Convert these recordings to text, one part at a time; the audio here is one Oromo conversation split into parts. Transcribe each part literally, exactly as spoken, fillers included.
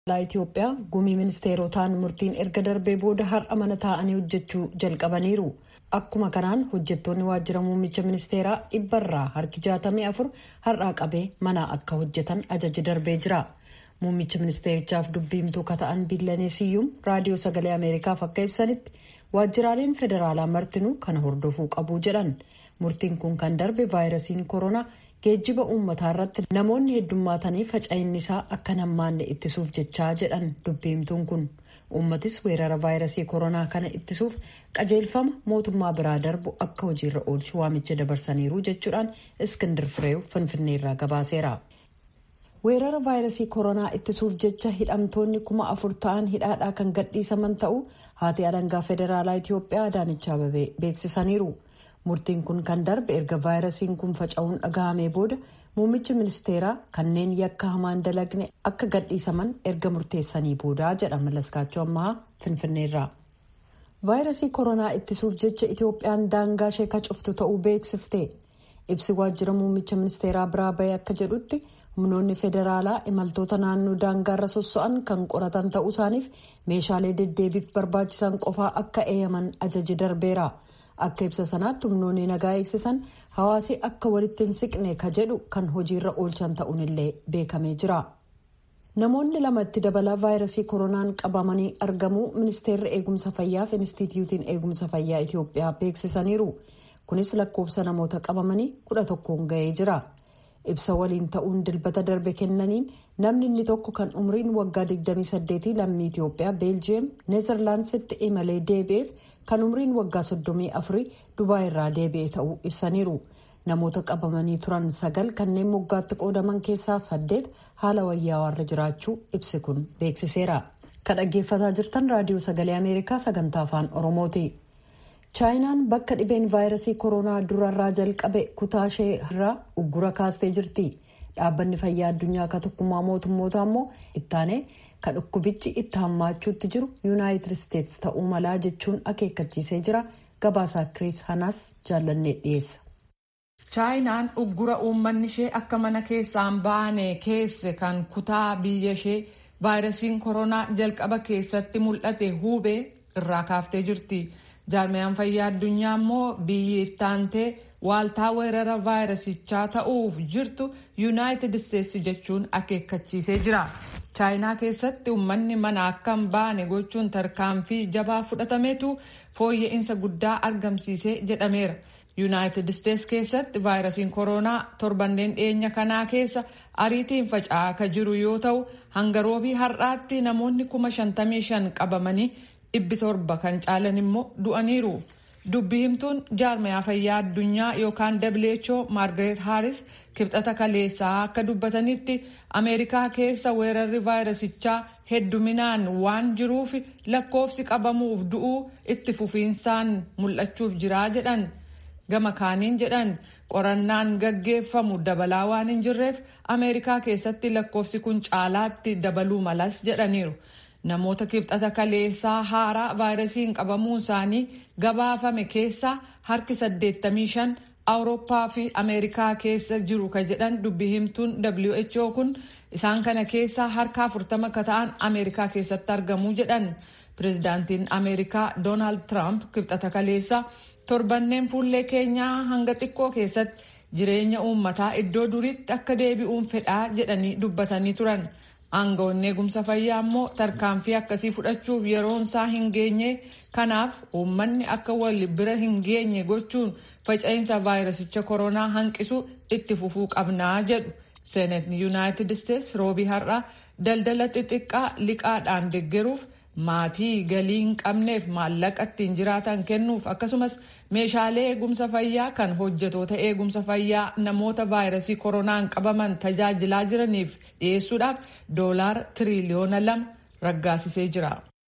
Itoophiyaa gumii ministeerotaan murtiin erga darbee booda har'a mana taa'anii hojjechuu jalqabaniiru. Akkuma kanaan hojjettoonni waajjira muummicha ministeeraa dhibbarraa harki jaatamii afur har'aa qabee mana akka hojjetan ajaji darbee jira. Muummicha ministeerichaaf dubbiimtuu kata'an Billanee Siyyum raadiyoo sagalee Ameerikaaf akka ibsanitti waajjiraaleen federaalaa martinuu kana hordofuu qabu jedhan. Murtiin kun kan darbe vaayirasiin koronaa geejjiba uummataa irratti namoonni heddummaatanii faca'inni isaa akka nammaanne ittisuuf jechaa jedhan dubbiimtuun kun. Uummatis weerara vaayirasii koronaa kana ittisuuf qajeelfama mootummaa biraa darbu akka hojiirra oolchu waamicha dabarsaniiru jechuudhaan Iskindir Fireew Finfinneerraa gabaaseera. Weerara vaayirasii koronaa ittisuuf jecha hidhamtoonni kuma afur ta'an hidhaadhaa kan gadhiisaman ta'uu haati alangaa federaalaa Itoophiyaa Adaanech Abeebee beeksisaniiru. Murtiin kun kan darbe erga vaayirasiin kun faca'uun dhaga'amee booda muummichi ministeeraa kanneen yakka hamaan dalagne akka gadhiisaman erga murteessanii booda jedha Malaskaachoo Ammahaa Finfinneerraa. Vaayirasii koronaa ittisuuf jecha Itoophiyaan daangaa ishee ka cuftu ta'uu beeksifte. Ibsi waajjira muummicha ministeeraa biraa bahee akka jedhutti humnoonni federaalaa imaltoota naannoo daangaarra sosso'an kan qoratan ta'uu isaaniif meeshaalee deddeebiif barbaachisan qofaa akka eeyyaman ajaji darbeera. Akka ibsa sanaatti humnoonni nagaa eegsisan hawaasi akka walitti hin siqne ka jedhu kan hojiirra oolchan ta'uun illee beekamee jira. Namoonni lamatti dabalaa vaayirasii koronaan qabamanii argamuu ministeerri eegumsa fayyaa fi Inistituutiin eegumsa fayyaa Itoophiyaa beeksisaniiru. Kunis lakkoofsa namoota qabamanii kudha tokkoon ga'ee jira. Ibsa waliin ta'uun dilbata darbe kennaniin namni inni tokko kan umriin waggaa digdamii saddeetii lammii Itoophiyaa Beeljiyeem Neezerlaandsitti imalee deebi'eef kan umriin waggaa soddomii afurii Dubaay irraa deebi'e ta'uu ibsaniiru. Namoota qabamanii turan sagal kanneen moggaatti qoodaman keessaa saddeet haala wayyaa'aarra jiraachuu ibsi kun beeksiseera. Kan dhaggeeffataa jirtan raadiyoo sagalee Ameerikaa sagantaa afaan Oromooti. Chaayinaan bakka dhibeen vaayirasii koronaa durarraa jalqabe kutaa ishee irraa uggura kaastee jirti. Dhaabbanni fayyaa addunyaa akka tokkummaa mootummoota ammoo ittaanee kan dhukkubichi itti hammaachuutti jiru yuunaayitid isteetsi ta'uu malaa jechuun akeekkachiisee jira. Gabaasaa Kiriis Hanaas jaallannee dhiyeessa. Chaayinaan uggura uummanni ishee akka mana keessaan baane keesse kan kutaa biyya ishee vaayirasiin koronaa jalqaba keessatti mul'ate hubee irraa kaaftee jirti. Jaarmiyaan fayyaa addunyaa immoo biyyi ittaantee waaltaa weerara vaayirasichaa ta'uuf jirtu yuunaayitid isteetsi jechuun akeekkachiisee jira. Chaayinaa keessatti uummanni mana akka hin baane gochuun tarkaanfii jabaa fudhatameetu fooyya'insa guddaa argamsiisee jedhameera. Yuunaayitid isteetsi keessatti vaayirasiin koronaa torbanneen dhiyeenya kanaa keessa ariitiin faca'aa akka jiru yoo ta'u hanga roobii har'aatti namoonni kuma shantamii shan qabamanii dhibbi torba kan caalan immoo du'aniiru. Dubbi himtuun jaarmiyaa fayyaa addunyaa yookaan W H O Maargaret Haaris kibxata kaleessaa akka dubbatanitti Ameerikaa keessa weerarri vaayirasichaa hedduminaan waan jiruuf lakkoofsi qabamuuf du'uu itti fufiinsaan mul'achuuf jiraa jedhan. Gama kaaniin jedhan qorannaan gaggeeffamu dabalaa waan hin jirreef Ameerikaa keessatti lakkoofsi kun caalaatti dabaluu malas jedhaniiru. Namoota kibxata kaleessaa haaraa vaayirasiin qabamuun isaanii gabaafame keessaa harki saddeettamii shan Awurooppaa fi Ameerikaa keessa jiru ka jedhan dubbi himtuun W H O kun isaan kana keessaa harka afurtama ka ta'an Ameerikaa keessatti argamuu jedhan. Pireezidaantiin Ameerikaa Doonaald Tiraamp kibxata kaleessaa torbanneen fuullee keenyaa hanga xiqqoo keessatti jireenya uummataa iddoo duriitti akka deebi'uun fedhaa jedhanii dubbatanii turan. Aangawoonni eegumsa fayyaa immoo tarkaanfii akkasii fudhachuuf yeroon isaa hin geenye kanaaf uummanni akka wal bira hin geenye gochuun faca'insa vaayirasicha koronaa hanqisu itti fufuu qabnaa jedhu. Seenetni yuunaayitid isteetsi roobii har'aa daldala xixiqqaa liqaadhaan deeggaruuf maatii galii hin qabneef maallaqa ittiin jiraatan kennuuf akkasumas meeshaalee eegumsa fayyaa kan hojjetoota eegumsa fayyaa namoota vaayirasii koronaan qabaman tajaajilaa jiraniif dhiyeessuudhaaf doolaara tiriliyoona lama raggaasisee jira.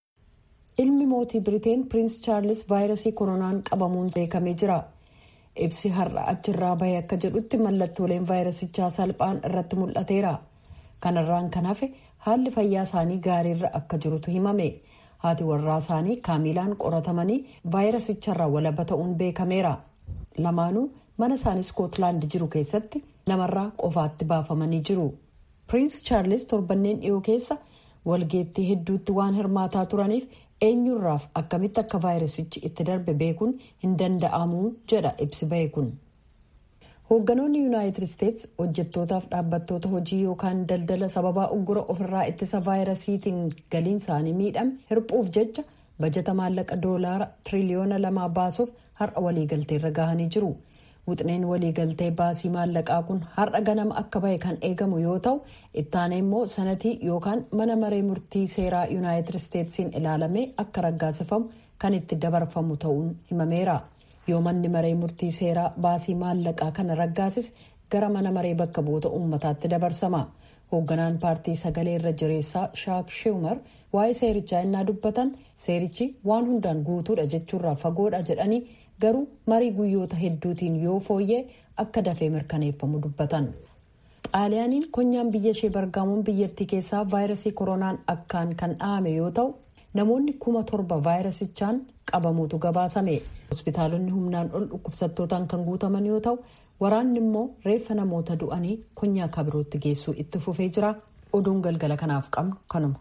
Ilmi mootii Biriteen Piriins Chaarlis vaayirasii koronaan qabamuun beekamee jira. Ibsi har'a achirraa bahee akka jedhutti mallattooleen vaayirasichaa salphaan irratti mul'ateera. Kanarraan kan hafe haalli fayyaa isaanii gaariirra akka jirutu himame. Haati warraa isaanii kaamilaan qoratamanii vaayirasicharraa walaba ta'uun beekameera. Lamaanuu mana isaanii Iskootlaand jiru keessatti namarraa qofaatti baafamanii jiru. Piriins Chaarlis torbanneen dhiyoo keessa walgeettii hedduutti waan hirmaataa turaniif eenyurraaf akkamitti akka vaayirasichi itti darbe beekuun hin danda'amu jedha ibsi bahe kun. Hoogganoonni Yuunaayitid Isteets hojjettootaaf dhaabbattoota hojii yookaan daldala sababaa uggura ofirraa ittisa vaayirasiitiin galiin isaanii miidhame hirphuuf jecha bajata maallaqa doolaara tiriliyoona lamaa baasuuf har'a waliigalteerra gahanii jiru. Wixineen waliigaltee baasii maallaqaa kun har'a ganama akka bahe kan eegamu yoo ta'u ittaanee immoo sanatii yookaan mana maree murtii seeraa Yuunaayitid Isteetsiin ilaalamee akka raggaasifamu kan itti dabarfamu ta'uun himameera. Yoo manni maree murtii seeraa baasii maallaqaa kana raggaasis gara mana maree bakka bu'oota uummataatti dabarsama. Hoogganaan paartii sagalee irra jireessaa Shaak Sheumar waa'ee seerichaa innaa dubbatan seerichi waan hundaan guutuudha jechuurraa fagoodha jedhanii garuu marii guyyoota hedduutiin yoo fooyyee akka dafee mirkaneeffamu dubbatan. Xaaliyaaniin konyaan biyya ishee Bargaamoon biyyattii keessaa vaayirasii koronaan akkaan kan dhahame yoo ta'u namoonni kuma torba vaayirasichaan qabamuutu gabaasame. Hospitaalonni humnaan ol dhukkubsattootaan kan guutaman yoo ta'u waraanni immoo reeffa namoota du'anii konyaa kabirootti geessuu itti fufee jira. Oduun galgala kanaaf qabnu kanuma.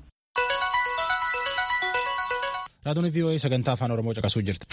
Raadiyoon V O A sagantaa afaan Oromoo caqasuu jirti.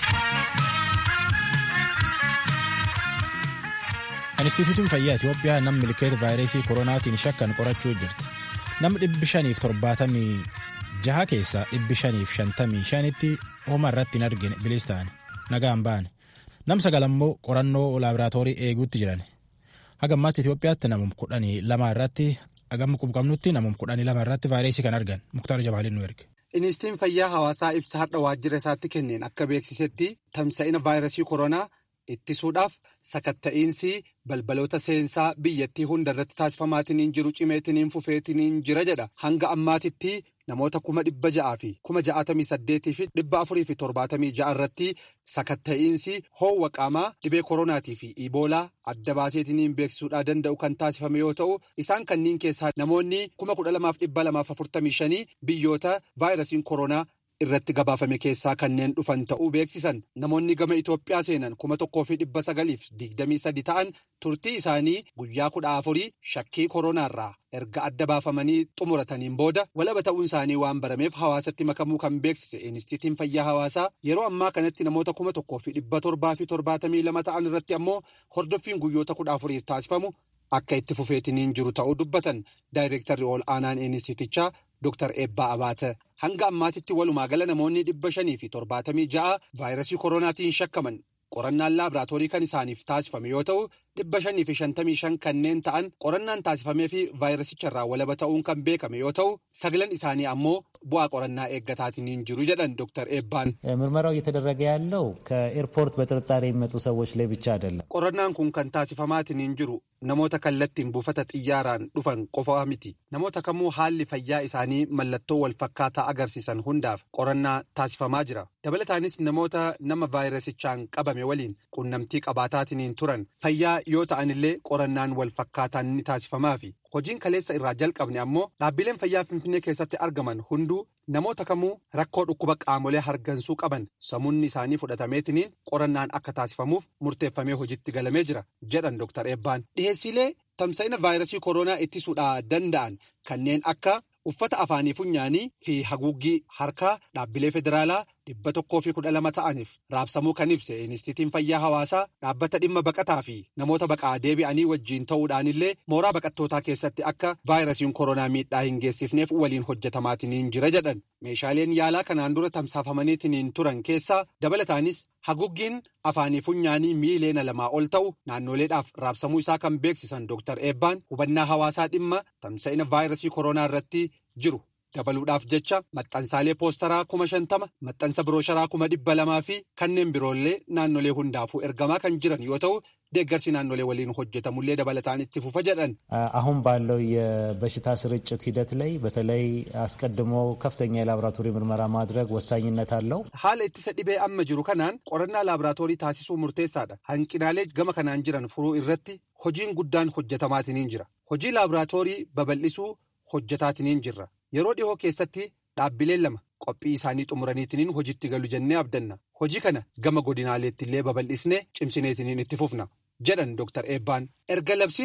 Inistituutiin fayyaa Itoophiyaa namni milkeeta vaayirasii koronaatiin shakkan qorachuu jirti. Namni dhibbi shaniif torbaatamii jaha keessaa dhibbi shaniif shantamii shanitti hooma irratti hin argine bilis ta'an nagaan ba'an. Nam sagal ammoo qorannoo laaboraatoorii eeguutti jiran. Haga ammaatti Itoophiyaatti namum kudhanii lama irratti hagam qubqabnutti namum kudhanii lama irratti vaayirasii kan argan. Muktaar Jabaaliin nu erge. Inistituutiin fayyaa hawaasaa ibsa har'a waajjira isaatti kenneen akka beeksisetti tamsa'ina vaayirasii koronaa ittisuudhaaf sakatta'iinsi balbaloota seensaa biyyattii hunda irratti taasifamaatiin jiru cimeetiin fufeetiin jira jedha. Hanga ammaatitti namoota kuma dhibba ja'aa fi kuma ja'atamii saddeetii fi dhibba afurii fi torbaatamii ja'a irratti sakatta'iinsi hoowwa qaamaa dhibee koronaatii fi iboolaa adda baaseetiin beeksisuudhaa danda'u kan taasifame yoo ta'u isaan kanneen keessaa namoonni kuma kudha lamaaf dhibba lamaaf afurtamii shanii biyyoota vaayirasiin koronaa irratti gabaafame keessaa kanneen dhufan ta'uu beeksisan. Namoonni gama Itoophiyaa seenan kuma tokkoo fi dhibba sagaliif digdamii sadi ta'an turtii isaanii guyyaa kudha afurii shakkii koronaarraa erga adda baafamanii xumurataniin booda walaba ta'uun isaanii waan barameef hawaasatti makamuu kan beeksise Inistituutiin fayyaa hawaasaa yeroo ammaa kanatti namoota kuma tokkoo fi dhibba torbaa fi torbaatamii lama ta'an irratti ammoo hordoffiin guyyoota kudha afuriif taasifamu akka itti fufeetiniin jiru ta'uu dubbatan. Daayireektarri ol aanaan Inistituutichaa Dooktar Eebbaa Abaate hanga ammaatitti walumaa gala namoonni dhibba shanii fi torbaatamii ja'a vaayirasii koronaatiin shakkaman qorannaan laaboraatoorii kan isaaniif taasifame yoo ta'u dhibba shanii fi shantamii shan kanneen ta'an qorannaan taasifamee fi vaayirasicharraa walaba ta'uun kan beekame yoo ta'u sagalan isaanii ammoo bu'aa qorannaa eeggataatiin jiru jedhan Dooktar Eebbaan. ምርመራው እየተደረገ ያለው ከኤርፖርት በጥርጣሬ የሚመጡ ሰዎች ላይ ብቻ አይደለም። qorannaan kun kan taasifamaatiin jiru namoota kallattiin buufata xiyyaaraan dhufan qofaa miti. Namoota kamuu haalli fayyaa isaanii mallattoo wal fakkaataa agarsiisan hundaaf qorannaa taasifamaa jira. Dabalataanis namoota nama vaayirasichaan qabame waliin qunnamtii qabaataatiin turan fayyaa yoo ta'anillee qorannaan wal fakkaataan ni taasifamaa fi hojiin kaleessa irraa jalqabne ammoo dhaabbileen fayyaa Finfinnee keessatti argaman hunduu namoota kamuu rakkoo dhukkuba qaamolee hargansuu qaban samuunni isaanii fudhatameetiniin qorannaan akka taasifamuuf murteeffamee hojiitti galamee jira jedhan Dooktar Eebbaan. Dhiheessiilee tamsa'ina vaayirasii koronaa ittisuudhaa danda'an kanneen akka uffata afaanii funyaanii fi haguuggii harkaa dhaabbilee federaalaa dhibba tokkoo fi kudha lama ta'aniif raabsamuu kan ibse Inistituutiin fayyaa hawaasaa dhaabbata dhimma baqataa fi namoota baqaa deebi'anii wajjiin ta'uudhaanillee mooraa baqattootaa keessatti akka vaayirasiin koronaa miidhaa hin geessifneef waliin hojjetamaatiin jira jedhan. Meeshaaleen yaalaa kanaan dura tamsaafamaniitiin turan keessaa dabalataanis haguuggiin afaanii funyaanii miiliyoona lamaa ol ta'u naannoleedhaaf raabsamuu isaa kan beeksisan Dooktar Eebbaan hubannaa hawaasaa dhimma tamsa'ina vaayirasii koronaa irratti jiru dabaluudhaaf jecha maxxansaalee poostaraa kuma shantama maxxansa biroosharaa kuma dhibba lamaa fi kanneen biroollee naannolee hundaafuu ergamaa kan jiran yoo ta'u deeggarsi naannolee waliin hojjetamullee dabalataan itti fufa jedhan. አሁን ባለው የበሽታ ስርጭት ሂደት ላይ በተለይ አስቀድሞ ከፍተኛ የላቦራቶሪ ምርመራ ማድረግ ወሳኝነት አለው። haala ittisa dhibee amma jiru kanaan qorannaa laaboraatoorii taasisuu murteessaadha. Hanqinaalee gama kanaan jiran furuu irratti hojiin guddaan hojjetamaatiin jira. Hojii laaboraatoorii babal'isuu hojjetaatiin jirra. Yeroo dhihoo keessatti dhaabbileen lama qophii isaanii xumuraniitiin hojiitti galu jennee abdanna. Hojii kana gama godinaaleettillee babal'isnee cimsineetiin itti fufna jedhan Dooktar Eebbaan. Erga labsiin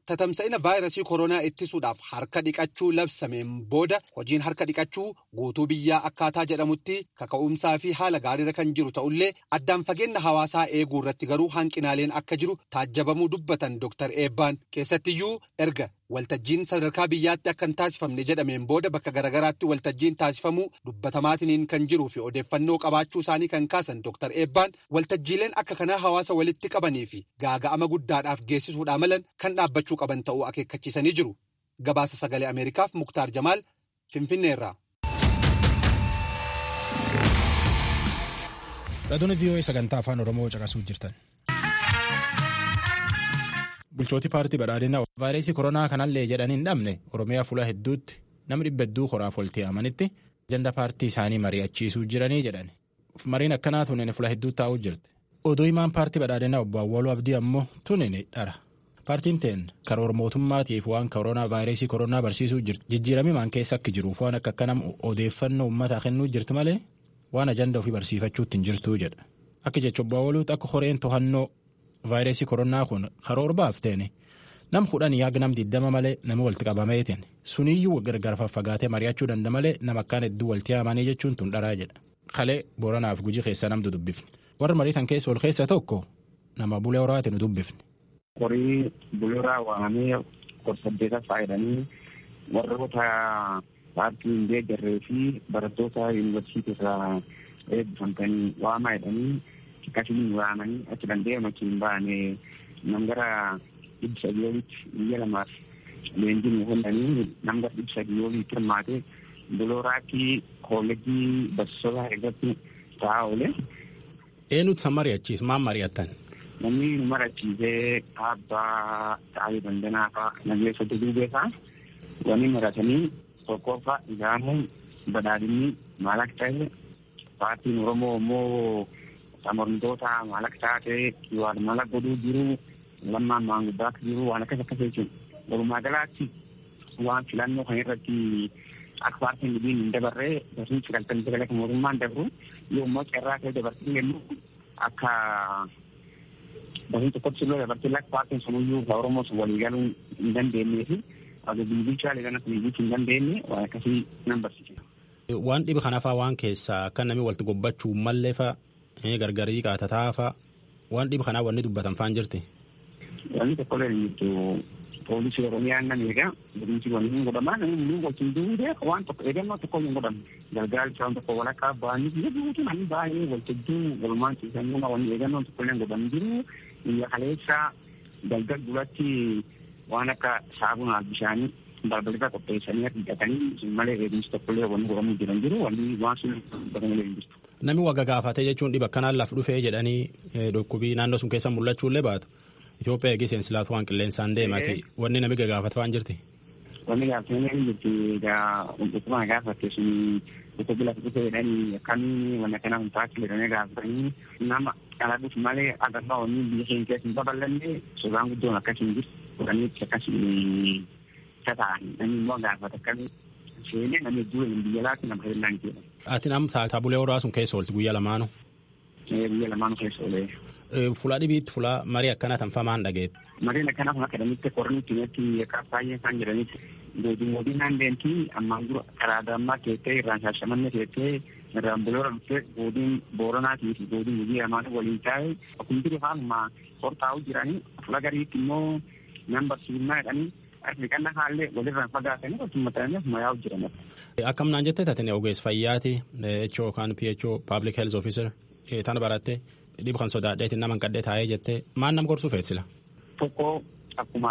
tatamsa'ina vaayirasii koronaa ittisuudhaaf harka dhiqachuu labsameen booda hojiin harka dhiqachuu guutuu biyyaa akkaataa jedhamutti kaka'umsaa fi haala gaariirra kan jiru ta'ullee addaan fageenya hawaasaa eeguu irratti garuu hanqinaaleen akka jiru taajjabamuu dubbatan Dooktar Eebbaan keessattiyyuu erga waltajjiin sadarkaa biyyaatti akka hin taasifamne jedhameen booda bakka garagaraatti waltajjiin taasifamuu dubbatamaatiin kan jiruu fi odeeffannoo qabaachuu isaanii kan kaasan Dooktar Eebbaan waltajjiileen akka kanaa hawaasa walitti qabanii fi gaaga'ama guddaadhaaf geessisuudhaa malan kan dhaabbachuu qaban ta'uu akeekkachiisanii jiru. Gabaasa sagalee Ameerikaaf Muktaar Jamaal Finfinneerraa. Raadiyoo V O A sagantaa afaan Oromoo caqasuu jirtan. Bulchootii paartii badhaadhinaa vaayirasii koronaa kanallee jedhanii hin dhabne Oromiyaa fuula hedduutti namni dhibba hedduu koraaf walitti amanitti ajanda paartii isaanii mari'achiisuu jiranii jedhan. Mariin akkanaa tunneen fuula hedduu taa'uu jirti. Odoo himaan paartii badhaadhinaa obbo Awwaluu Abdii ammoo tunneen dhara. Paartiin teen karoora mootummaatiif waan koronaa vaayirasii koronaa barsiisuu jirti. Jijjiiramimaan keessa akka jiruuf waan akka akkanam odeeffannoo uummataa kennuu jirti malee waan ajanda ofii barsiifachuutti hin jirtuu jedha. Akka jecha obbo Awwaluutti akka horeen to'annoo vaayirasii koronaa kun karoora baafteeni nam kudhan yaaga nam diddama malee nama walitti qabameetiin suniyyuu gargar faffagaatee mari'achuu danda'a malee nama akkaan hedduu walitti haamanii jechuun tun dharaa jedha. Kalee Booranaaf Gujii keessa namtu dubbifne. Warra mariitan keessa ol keessa tokko nama Bulee Horaati nu dubbifne. Horii Bulee Horaa waamamee gorsaddeeta faayidanii warroota paartii hin deeggarree fi barattoota yuunivarsiitii irraa eebbifamtanii waamaa jedhanii akkasiin waamanii achi danda'e makiin baane namgara ibsa biyyoolitti biyya lamaaf leenjiin hundanii namgara ibsa biyyoolitti hirmaate Bulee Horaatti koolleejjii barsiisotaa irratti taa'aa oole. Eenyutu san mari'achiis maal mari'attan? Namni nu mari'achiisee abbaa Taayee Dandanaa fa'aa Nageessa Duduubee fa'aa wanni maratanii tokkoffaa ijaaruun badhaadhinni maal akka ta'e paartiin Oromoo immoo amantoota maal akka taate waan mala godhuu jiru lammaan maanguddaa akka jiru waan akkas akkas jechuudha. Walumaa galaatti waan filannoo kan irratti akka paartiin dhibiin hin dabarree barsiisni filatanii sagalee kan mootummaan dabru yoo immoo carraa ta'e dabartii jennu akka barsiisni tokkotti illee dabartii lakka paartiin sunuyyuu Oromoo sun walii galuu hin dandeenyee fi akka biilichaa leegan akka biilichi hin dandeenye waan akkasii nan barsiise. Waan dhibi kanaafaa waan keessaa akka namni walitti gobbachuu mallee fa'aa gargarii qaatataa fa'aa waan dhibi kanaa wanni dubbatan fa'aan jirti. Wanni tokko illee jirtu poolisii Oromiyaa nan eegaa bilinchi wanni hin godhamaa namni nu wajjin duudee waan tokko eegannoo tokko hin godhamu galgaalcha waan tokko walakkaa ba'anii biyya duutu namni baay'ee waltajjii walumaan ciisanii wanni eegannoo tokko illee hin godhamu jiru biyya kaleessa galgal duratti waan akka saabunaaf bishaanii balbalirra qopheessanii hidhatanii malee eegumsi tokko illee wanni godhamuu jiran jiru wanni waan sun godhamulee hin jirtu. Namni wagga gaafatee jechuun dhiba akkanaan laf dhufee jedhanii dhukkubii naannoo sun keessa mul'achuullee baatu. Itoophiyaa eegee seensilaatu waan qilleensaan deemati. Wanni nami gaafatu waan jirti? Wanni gaafatanii hin jirti. Dhukkubaa gaafatte sun dhukkubii lafa dhufee jedhanii akkamii wanni akkanaa kun taasisa jedhanii gaafatanii nama ala dhufu malee agarraa wanni biyya keenya keessa hin babal'anne suuraan guddoon akkasii hin jirtu. Kudhanii akkasii tata'anii namni immoo gaafata akkamii seenee namni hedduu biyya laatti nama hirnaan jedha. Ati nam Bulee Horaa sun keessa oolti guyyaa lamaanuu? Guyyaa lamaanuu keessa oolee. Fulaa dhibiitti fulaa marii akkanaa tanfamaan dhageetti. Mariin akkanaa kun akka damitti qornitti netti akka baay'ee isaan jedhanitti godin godin naandeentii ammaan dura karaa dammaa keessee irraan shaashamanne keessee irraan Bulee Horaa dhuftee godin Booranaatii fi godin Gujii lamaan waliin taa'ee akkuma jiru haaluma hortaa'uu jiranii fuula gariitti immoo nan barsiifnaa jedhanii Afrikaan haallee walirraan fagaatanii akkuma ta'anii akkuma yaa'u jiran. Akkam naan jettee taatanii ogeessa fayyaati H O yookaan P H O Public Health Officer tana barattee dhibu kan sodaadheetiin nama hanqadhee taa'ee jettee maal nama gorsuu feetsila? Tokko akkuma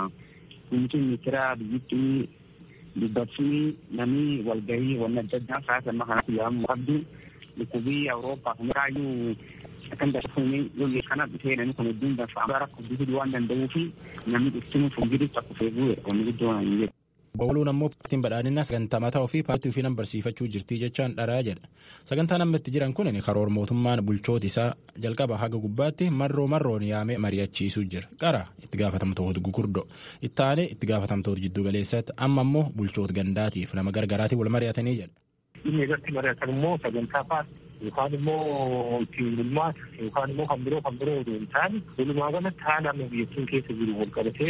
kunuunsi ministeera biyyattii dubbachuun namni walgahii wanna adda addaa sa'aatii amma kanatti yaa'amu qabdu dhukkubii Awurooppaa fi miraayyuu akkan darfuun yoo kana dhufee namni kun hedduun danfaa rakkoo guddisuu waan danda'uu fi namni dhuftuun fuulduratti akka feeguu wanni guddoon hin jedhu. Bawoluun ammoo paartiin badhaadhinaa sagantaa mataa ofii paartii ofii nan barsiifachuu jirtii jechaan dharaa jedha. Sagantaa namni itti jiran kun karoora mootummaan bulchooti isaa jalqaba haga gubbaatti marroo marroon yaamee mari'achiisuu jira. Qara itti gaafatamtoota gugurdoo itti aanee itti gaafatamtoota jiddu galeessaatti amma ammoo bulchoota gandaatiif nama gargaraatiin wal mari'atanii jedha. Inni irratti mari'atan immoo sagantaa paartii yookaan immoo ittiin bulmaata yookaan immoo kan biroo kan biroo odoo hin taane walumaa galatti haala amma biyyattiin keessa jiru wal qabatee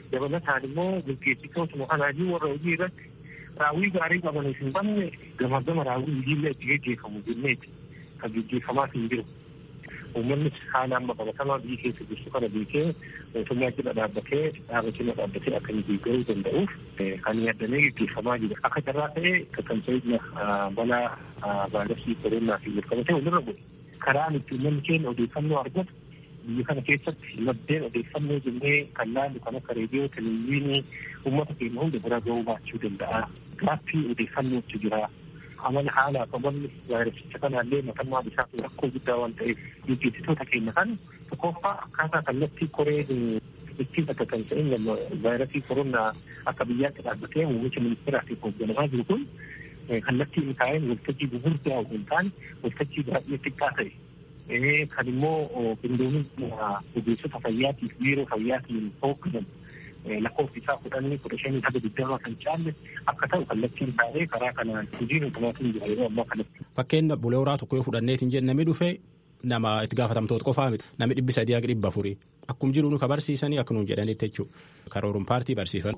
dabalataan immoo gaggeessitootuma kanaayyuu warra hojii irratti raawwii gaarii qabaniif hin banne gama gama raawwii hojiillee itti gaggeeffamu jenneeti kan gaggeeffamaa hin jiru. Uummanni haala amma qabatamaa biyya keessa jirtu kana beekee mootummaa cina dhaabbatee dhaaba cina dhaabbatee akka inni deeggaruu danda'uuf kan yaadamee gaggeeffamaa jira. Akka carraa ta'ee kakkamsa'idna balaa vaayirasii koronaa fi walqabatee walirra bu'e. Karaan itti uummanni keenya odeeffannoo argatu biyya kana keessatti maddeen odeeffannoo jennee kan laallu kan akka reediyoo, televezyiinii uummata keenya hunda bira ga'uu baachuu danda'a. Gaaffii odeeffannootu jira. Amala haala qabanni vaayirasicha kanaallee matammaa isaaf rakkoo guddaa waan ta'eef gaggeessitoota keenya kan tokkoffaa akkaataa kallattii koree ittiin akka kan ta'in vaayirasii koronaa akka biyyaatti dhaabbatee muummicha ministeeraatiif hoogganamaa jiru kun kallattii inni taa'een waltajjii gugurdaa hin taane waltajjii baay'ee xiqqaa ta'e kan immoo qindoomina ogeessota fayyaatiif biiroo fayyaatiin hoogganamu lakkoofsi isaa kudhanii kudha shanii haga digdamaa kan caalle akka ta'u kallattiin taa'ee karaa kanaan hojiin humnaatiin jira yeroo ammaa kanatti. Fakkeenya bulee horaa tokko yoo fudhanneetiin jenne namni dhufee nama itti gaafatamtoota qofaa miti namni dhibbi sadii haga dhibba afurii akkuma jiru nu ka barsiisanii akka nuun jedhanitti jechuudha. Karooruun paartii barsiifan.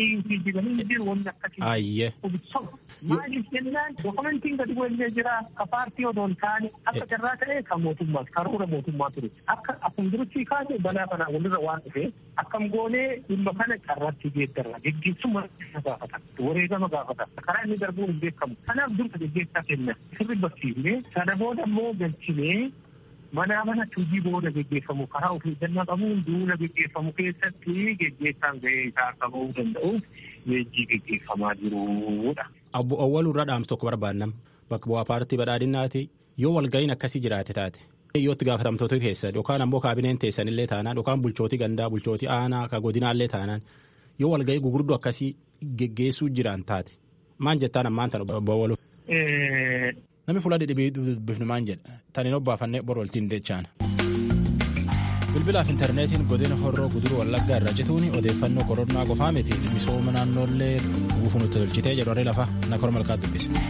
Ayyee. Maaliif jennaan dookumentiin gadi bu'ee jira ka paartii odoo hin taane akka carraa ta'e kan mootummaa karoora mootummaa ture akka akkuma jirutti kaase balaa kana walirra waan dhufe akkam goonee dhimma kana carraatti geeddarra geggeessuma gaafata wareegama gaafata karaa inni darbuun hin beekamu kanaaf dursa geggeessaa kenna sirri barsiifnee sana booda immoo galchinee manaa manatti hojii booda geggeeffamu karaa ofii eeggannaa qabuun duula geggeeffamu keessatti geggeessaan gahee isaa akka bahuu danda'uuf leenjii geggeeffamaa jirudha. Abbo Awwaluu irraa dhaamsa tokko barbaannam bakka bu'aa paartii badhaadhinnaati yoo walga'iin akkasii jiraate taate yoo itti gaafatamtoota keessan yookaan ammoo kaabineen teessan illee taanaan yookaan bulchootii gandaa bulchootii aanaa ka godinaallee taanaan yoo walga'ii gugurdoo akkasii geggeessuu jiran taate maan jettaan ammaan tan Abbo Awwaluu. Namni fuula dhidhibii dubbifnu maan jedha taniin obbaafannee bor waltiin deechaan. Bilbilaaf intarneetiin godina horroo guduruu wallaggaa irra cituun odeeffannoo koronaa qofaa miti misooma naannoollee buufuun itti tolchitee jedhu harree lafaa nakor malkaa dubbise.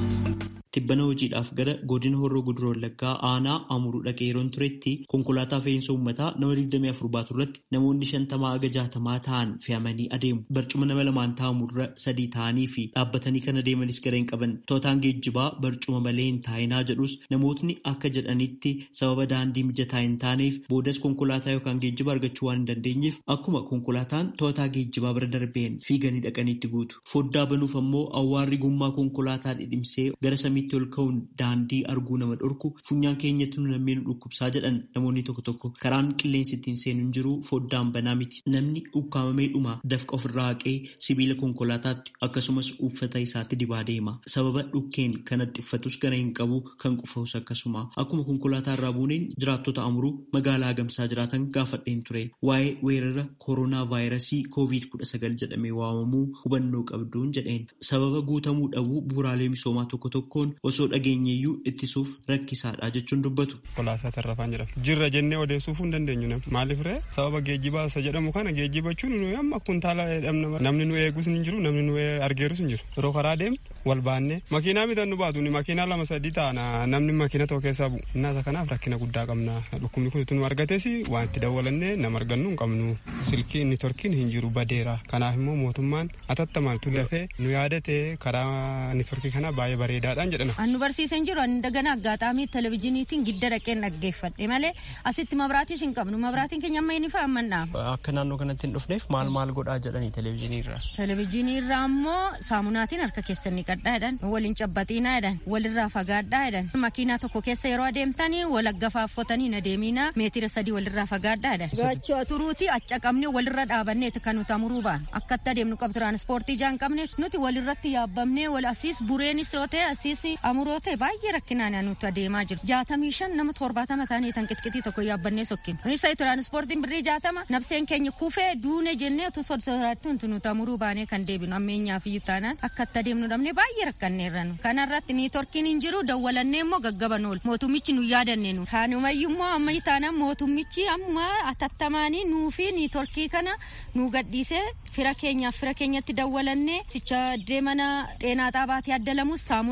Tibbana hojiidhaaf gara godina horroo guduruu wallaggaa aanaa amuruu dhaqee yeroon turetti konkolaataa fe'iinsa uummataa nama digdamii afur baatu irratti namoonni shantamaa haga jaatamaa ta'an fe'amanii adeemu. Barcuma nama lamaan taa'amurra sadii ta'anii fi dhaabbatanii kan adeemanis gareen qaban. Tootaan geejjibaa barcuma malee hin taa'inaa jedhus namootni akka jedhanitti sababa daandii mijataa hin taaneef boodas konkolaataa yookaan geejjiba argachuu waan hin dandeenyeef akkuma konkolaataan tootaa geejjibaa bira darbeen fiiganii dhaqaniitti guutu. Foddaa banuuf ammoo awwaarri gommaa konkolaataa dhidhimsee gara samii ol ka'uun daandii arguu nama dhorku funyaan keenyatti nu namni nu dhukkubsaa jedhan namoonni tokko tokko karaan qilleensi ittiin seenuun jiru foddaan banaa miti namni ukkaamamee dhuma dafqa ofirraa haqee sibiila konkolaataatti akkasumas uffata isaatti dibaa deema sababa dhukkeen kanatti uffatus gara hin qabu kan qufa'us akkasuma akkuma konkolaataa irraa buuneen jiraattota amuruu magaalaa Gamsaa jiraatan gaafadheen ture waa'ee weerara koronaa vaayirasii koovid kudha sagal jedhamee waamamuu hubannoo qabduun jedheen sababa guutamuu dhabuu bu'uuraalee misoomaa tokko tokkoon osoo dhageenyeeyyuu ittisuuf rakkisaadha jechuun dubbatu. Konkolaataa tarrafaan jedhama. Jirra jennee odeessuuf hin dandeenyu namni. Maaliif ree sababa geejjibaa isa jedhamu kana geejjibachuun nuyi amma kuntaala dhabna namni nu eegus hin jiru namni nu argeerus hin jiru. Yeroo karaa deemu wal baannee makiinaa mitan nu baatu makiinaa lama sadii taana namni makiina tokko keessaa bu'u. Innaasa kanaaf rakkina guddaa qabna. Dhukkubni kun nu argates waan itti dawwalannee nama argannu hin qabnu. Silkiin ni torkiin hin jiru badeera. Kanaaf immoo mootummaan atattamaltu dafee nu yaadate karaa ni torkii kana baay'ee bareedaadhaan jedhana. Annu barsiisan jiru ani dagana aggaataamii televezyiiniitiin gidda dhaqeen dhaggeeffadhe malee asitti mabraatiis hin qabnu mabraatiin keenya amma inni fa'a ammannaaf. Akka naannoo kanatti hin dhufneef maal maal godhaa jedhanii televezyiinii irraa. Televezyiinii irraa ammoo saamunaatiin harka keessan ni qadhaa jedhan waliin cabbaxiinaa jedhan walirraa fagaadhaa jedhan makiinaa tokko keessa yeroo adeemtanii wal aggafaaffatanii na deemiinaa meetira sadii walirraa fagaadhaa jedhan. Gaachoo turuuti acca qabne walirra dhaabanneeti kan nuti amuruu baan akkatti adeemnu qabdu tiraanspoortii jaan qabne nuti walirratti yaabbamnee wal asiis bureenis yoo ta'e asiis amuroo ta'e baay'ee rakkinaan nuti adeemaa jiru. Jaatamii shan nama torbaatama ta'anii tan qixqitii tokko yaabbannee sokkin. Kunis tiraanspoortiin birrii jaatama nabseen keenya kufee duune jennee utuu sodaattuun nuti amuruu baanee kan deebinu ammeenyaaf iyyuu taanaan akkatti adeemnu dhabnee baay'ee rakkanneerra nu. Kanarratti ni torkiin hin jiru dawwalannee immoo gaggaban oolu. Mootummichi nu yaadanne nu. Kaanumayyuu immoo amma taanaan mootummichi amma atattamaanii nuu fi ni torkii kana nu gadhiisee fira keenyaaf fira keenyatti dawwalannee sicha deemana xeenaa xaabaatti addalamus saamunaa jedhamu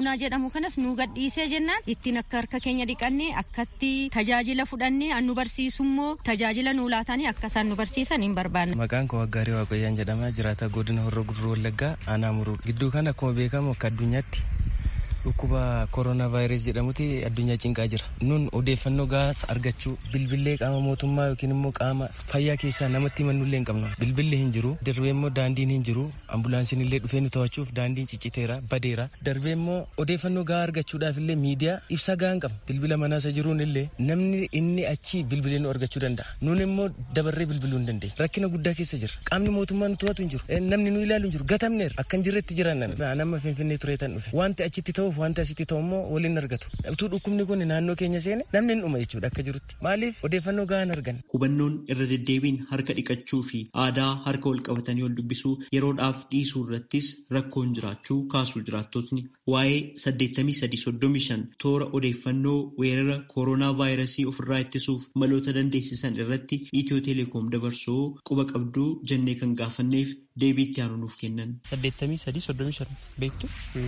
jedhamu kanas nu gadhiisee jennaan ittiin akka harka keenya dhiqannee akkatti tajaajila fudhannee annu barsiisummoo tajaajila nu laatanii akka isaan nu barsiisan hin barbaanne. Maqaan koo Waggaarii Waaqayyaan jedhama. Jiraata godina Horroo Guduruu Wallaggaa aanaa Muruu. Gidduu kana akkuma beekamu akka addunyaatti dhukkuba koronaa vaayirasii jedhamuti addunyaa cinqaa jira. Nun odeeffannoo gahaa argachuu bilbillee qaama mootummaa yookiin immoo qaama fayyaa keessaa namatti himannullee hin qabnu. Bilbilli hin jiru, darbee immoo daandiin hin jiru, ambulaansiin illee dhufee nu to'achuuf daandiin cicciteera, badeera. Darbee immoo odeeffannoo gahaa argachuudhaaf illee miidiyaa ibsa gahaa hin qabnu. Bilbila manaasa jiruun illee namni inni achi bilbilee nu argachuu danda'a. Nun immoo dabarree bilbiluu hin dandeenye. Rakkina guddaa keessa jira. Qaamni mootummaa nu to'atu hin jiru. Namni nu ilaalu hin jiru. Gatamneera. Akka hin jirretti jiran nama Finfinnee tureetan dhufe. Wanti achitti ta'uuf wanta asitti ta'u immoo waliin argatu. Utuu dhukkubni kun naannoo keenya seene namni hin dhuma jechuudha akka jirutti. Maaliif odeeffannoo gahaan argan. Hubannoon irra deddeebiin harka dhiqachuu fi aadaa harka wal qabatanii wal dubbisuu yeroodhaaf dhiisuu irrattis rakkoon jiraachuu kaasuu jiraattotni waa'ee saddeettamii sadii soddomii shan toora odeeffannoo weerara koronaa vaayirasii ofirraa ittisuuf maloota dandeessisan irratti Itiyoo Teleekoom dabarsoo quba qabduu jennee kan gaafanneef deebii itti aanu nuuf kennan. saddeettamii sadii soddomii shan beektu?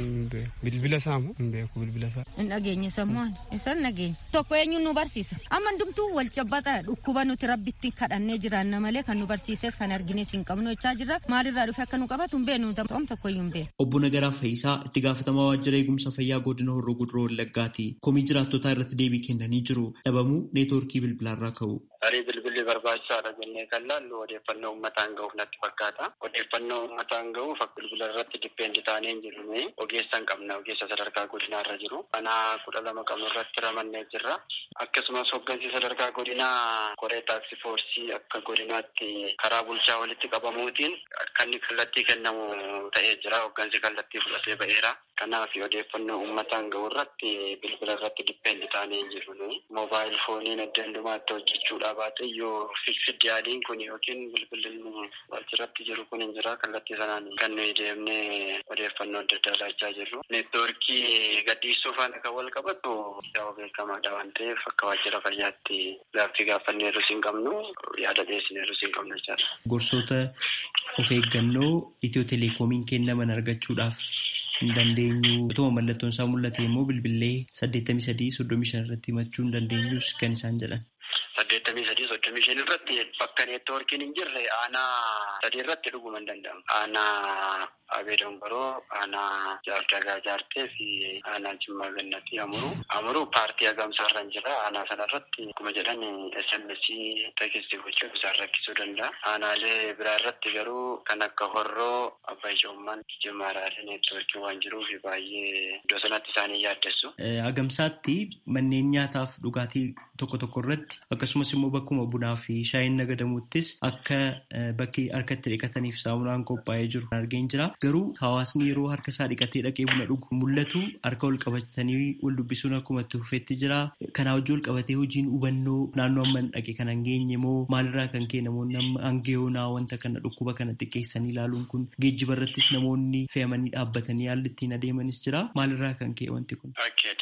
Bilbila saamu hin beeku bilbila saa. Hin dhageenye sammuun isaan dhageenya. Tokko eenyuun nu barsiisa. Amma hundumtuu wal cabbaxa dhukkuba nuti rabbitti kadhannee jiraanna malee kan nu barsiises kan argines hin qabnu jechaa jirra. Maalirraa dhufe akka nu qabatu hin beeknu ta'um tokko iyyuu hin beeknu. Obbo Nagaraa Fayyisaa itti gaafatamaa waajjira eegumsa fayyaa godina Horroo Guduroo Wallaggaati. Komii jiraattotaa irratti deebii kennanii jiru. Dhabamuu neetwoorkii bilbilaarraa ka'u. Tarii bilbilli barbaachisaadha jennee kan laallu odeeffannoo uummataan ga'uuf natti fakkaata. Odeeffannoo uummataan ga'uuf bilbila irratti dippeendi taanee hin jirre ogeessa hin qabna. Ogeessa sadarkaa godinaarra jiru. Kanaa kudha lama qabnu irratti ramannee jirra. Akkasumas hoggansi sadarkaa godinaa koree taaksii foorsii akka godinaatti karaa bulchaa walitti qabamuutiin kan inni kallattii kennamu ta'ee jira. Hoggansi kallattii fudhatee ba'eera. Kanaaf odeeffannoo uummataan ga'u irratti bilbila irratti dippeendi taanee hin jirre. Moobaayil fooniin adda addumaatti hojjechuudha baate yoo fiksidi yaaliin kun yookiin bilbilli wajjiratti jiru kun hin jira. Kallattii sanaan kan nuyi deemnee odeeffannoo adda addaa laachaa jirru. Neetwoorkii gadhiisuu faana kan wal qabatu yoo beekamaadha waan ta'eef akka waajjira fayyaatti gaaffii gaafanneerus hin qabnu yaada dhiyeessineerus hin qabnu jechaadha. Gorsoota of eeggannoo Itiyoo Telekoomiin kennaman argachuudhaaf hin dandeenyu. Utuma mallattoon isaa mul'ate immoo bilbilee saddeettamii sadii soddomii shan irratti himachuu hin dandeenyus kan isaan jedhan. saddeettamii sadii soddomii shan irratti bakka neetwoorkiin hin jirre aanaa sadii irratti dhuguma hin danda'amu. Aanaa Abee Dongoroo, aanaa Jaardagaa Jaartee fi aanaa Jimmaa Gannatii Amuruu. Amuruu paartii hagamsaa irra hin jira. Aanaa sana irratti akkuma jedhan S M S teekistii gochuuf isaan rakkisuu danda'a. Aanaalee biraa irratti garuu kan akka Horroo, Abbaa Ijoomman, Jimmaaraalee neetwoorkii waan jiruuf baay'ee iddoo sanatti isaanii yaaddessu. Hagamsaatti manneen nyaataaf dhugaatii tokko tokko irratti akkasumas immoo bakkuma bunaa fi shaayiin nagadamuuttis akka bakki harkatti dhiqataniif saamunaan qophaa'ee jiru argeen jira. Garuu hawaasni yeroo harka isaa dhiqatee dhaqee buna dhugu mul'atu harka wal qabatanii wal dubbisuun akkuma itti fufeetti jira. Kanaa wajjin wal qabatee hojiin hubannoo naannoo amma dhaqe kan hangeenye moo maalirraa kan ka'e namoonni amma hangeeyoonaa wanta kana dhukkuba kana xiqqeessanii ilaaluun kun geejjiba irrattis namoonni fe'amanii dhaabbatanii haalli ittiin adeemanis jira. Maalirraa kan ka'e wanti kun?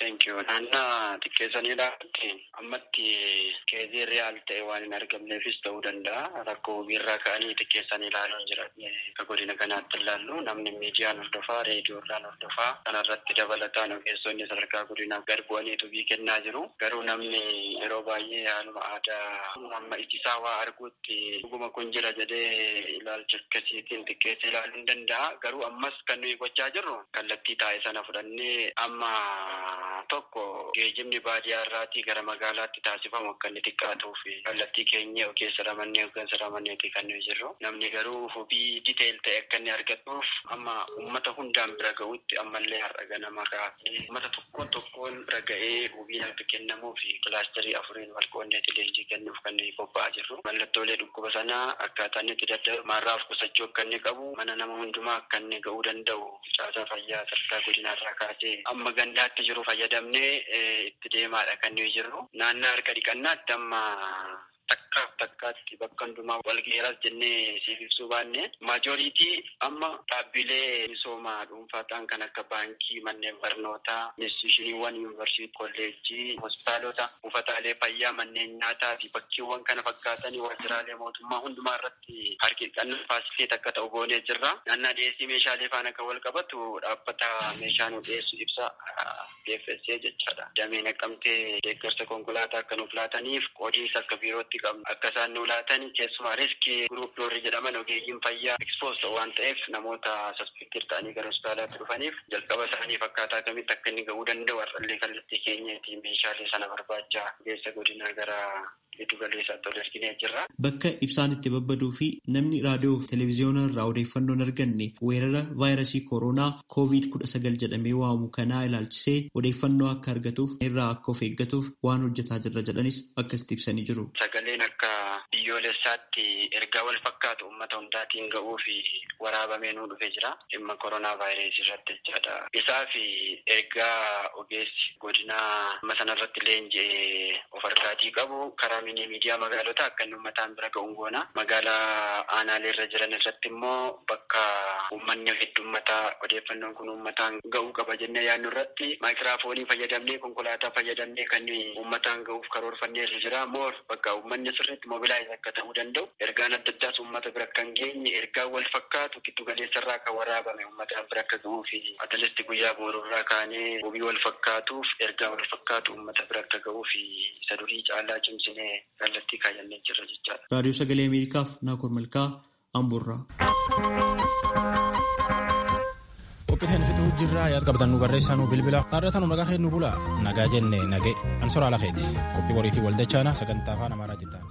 Naannaa xiqqeessanii ilaalutti ammatti keezii riyaal ta'e waan hin argamneefis ta'uu danda'a. Rakkoo hojiirraa ka'anii xiqqeessanii ilaaluun jira. Akka godina kanaatti ilaallu namni miidiyaan hordofaa, reediyoodhaan hordofaa kanarratti dabalataan ogeessonni sadarkaa godinaa gad bu'anii tubii kennaa jiru. Garuu namni yeroo baay'ee haaluma aadaa amma ijjisaa waa arguutti dhuguma kun jira jedhee ilaalcha akkasiitiin xiqqeessee ilaaluu hin danda'a. Garuu ammas kan nuyi gochaa jirru kallattii taa'e sana fudhannee amma tokko geejjibni baadiyyaa irraatii gara magaalaatti taasifamu akka inni xiqqaatuu fi kallattii keenya ogeessa ramannee hoggansa ramanneeti kan nuyi jirru. Namni garuu hubii diteel ta'e akka inni argatuuf amma uummata hundaan bira ga'utti ammallee har'a ganama kaa'ee uummata tokkoon tokkoon bira ga'ee hubiin akka kennamuu fi kilaasterii afuriin wal qoonneeti leenjii kennuuf kan nuyi bobba'aa jirru. Mallattoolee dhukkuba sanaa akkaataa inni itti daddarbu marraaf qusachuu akka inni qabu mana nama hundumaa akka inni ga'uu danda'u caasaa fayyaa sadarkaa godinaarraa kaasee amma gandaatti jiru fayyadamnee itti deemaadha kan nuyi jirru. Naannoo harka dhiqannaatti amma takka takkaatti bakka hundumaa wal geeras jennee siif ibsuu baanne maajoriitii amma dhaabbilee misoomaa dhuunfaa ta'an kan akka baankii, manneen barnootaa, institushiniiwwan yuunivarsiitii, kolleejjii, hospitaalota, buufataalee fayyaa, manneen nyaataa fi bakkeewwan kana fakkaatanii waajjiraalee mootummaa hundumaa irratti harkinnaa faasilitii akka ta'u goonee jirra. Naannaa dhiyeessii meeshaalee faana kan wal qabatu dhaabbata meeshaa nu dhiyeessu ibsa D F S jechaadha. Damee Naqqamtee deeggarsa konkolaataa akka nuuf laataniif qoodiinsa akka biirootti qabnu akka isaan nu laatan keessumaa riskii guruup doorri jedhaman ogeeyyiin fayyaa ekspoos waan ta'eef namoota saspektir ta'anii gara hospitaalaatti dhufaniif jalqaba isaaniif akkaataa kamitti akka inni ga'uu danda'u har'allee kallattii keenyaatiin meeshaalee sana barbaacha geessa godinaa gara giddu galeessaatti ol erginee jirra. Bakka ibsaan itti babbaduu fi namni raadiyoo fi televezyiyoona irraa odeeffannoo hin arganne weerara vaayirasii kooroonaa koovid kudha sagal jedhamee waamu kanaa ilaalchisee odeeffannoo akka argatuuf irraa akka of eeggatuuf waan hojjetaa jirra jedhanis akkasitti ibsanii jiru. Sagaleen akka biyyoolessaatti ergaa wal fakkaatu uummata hundaatiin ga'uu fi waraabamee nuu dhufee jira. Dhimma kooroonaa vaayirasii irratti jechaadha. Isaa fi ergaa ogeessi godinaa amma sanarratti leenji'ee of argaatii qabu karaa mini miidiyaa magaalota akka inni uummataan bira ga'uun goona. Magaalaa aanaalee irra jiran irratti immoo bakka uummanni heddummataa odeeffannoon kun uummataan ga'uu qaba jennee yaadnu irratti maayikiraafoonii fayyadamnee konkolaataa fayyadamnee kan uummataan ga'uuf karoorfannee irra jira. Moor bakka uummanni sirriitti mobilaayiz akka ta'uu danda'u ergaan adda addaas uummata bira kan geenye ergaa wal fakkaatu giddu galeessarraa kan waraabame uummataan bira akka ga'uu fi atalisti guyyaa boorurraa kaanee wabii wal fakkaatuuf ergaa wal fakkaatu uummata bira akka ga'uu fi isa durii caalaa cimsinee kallattii kaayannee jirra jechaadha. Raadiyoo Sagalee Ameerikaaf Naakoor Malkaa Amboorraa. Qophiiteen fixuu jirraa yaad qabdan nu barreessaa nu bilbila dhaarratan nagaa kee nu bula nagaa jenne nagee an soraa lafeeti qophii boriitii waldachaana sagantaa afaan amaaraa jettaa.